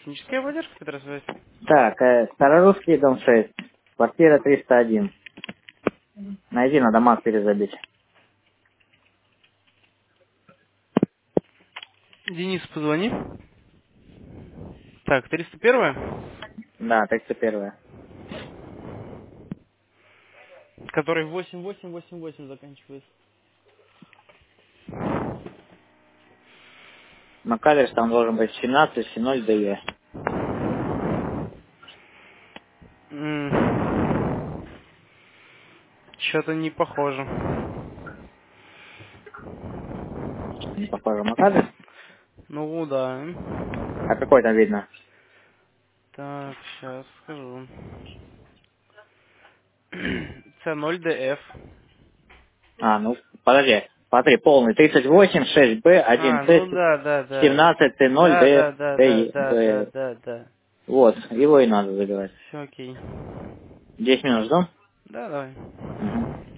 Техническая поддержка, Петр связь. Так, Старорусский, дом 6, квартира 301. Найди, надо мат перезабить. Денис, позвони. Так, 301, Да, 31. который 8888 заканчивается. Макалиш там должен быть 1770 ДЕ. Что-то не похоже. Не похоже Макалиш. Ну да. А какой там видно? Так, сейчас скажу. C0DF. А, ну, подожди. Смотри, полный 38, 6Б, А, ну 1С, да, да, да. 17, 0, Да, ДФ, да, да, да, да, да, ДЕ. да, да. Вот, его и надо забивать. Все окей. 10 минут ждем? Да, давай. Угу.